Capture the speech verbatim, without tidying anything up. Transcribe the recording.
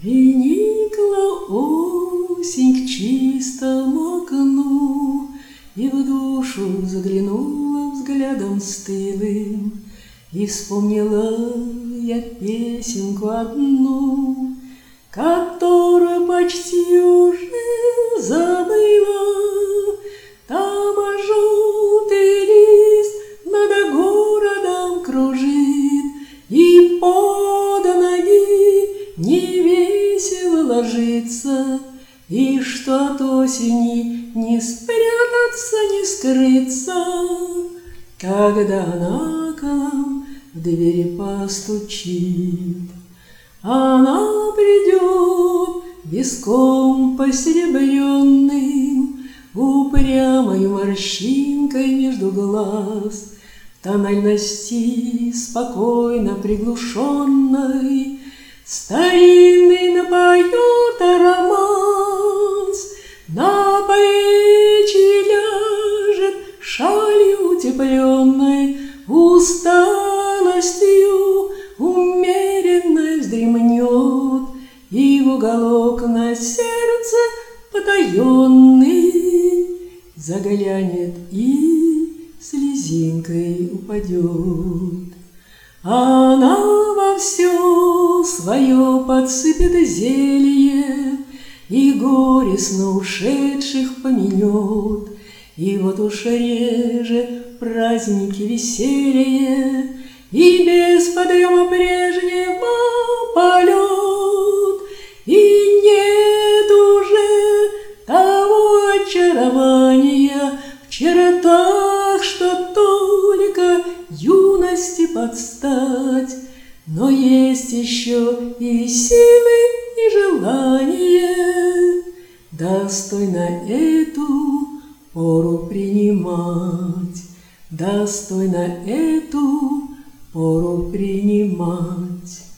Приникла осень к чистому окну, И в душу заглянула взглядом стылым, И вспомнила я песенку одну, Которую почти уже забыла. Там желтый лист над городом кружит, И под ноги невесело ложится, И что от осени не спрятаться, не скрыться, Когда она к нам в двери постучит. Она придет виском посеребренным, Упрямой морщинкой между глаз, В тональности спокойно приглушенной Старинный напоет романс. На плечи ляжет шалью утепленной, Усталостью умеренной вздремнет, И в уголок на сердце потаенный Заглянет и слезинкой упадет. Она во все свое подсыпет зелье И горестно ушедших поменет. И вот уж реже праздники веселье, И без подъема прежнего полет, И нет уже того очарования в чертах, что только юности подстать. Но есть еще и силы, и желание достойно эту пору принимать, Достойно эту пору принимать.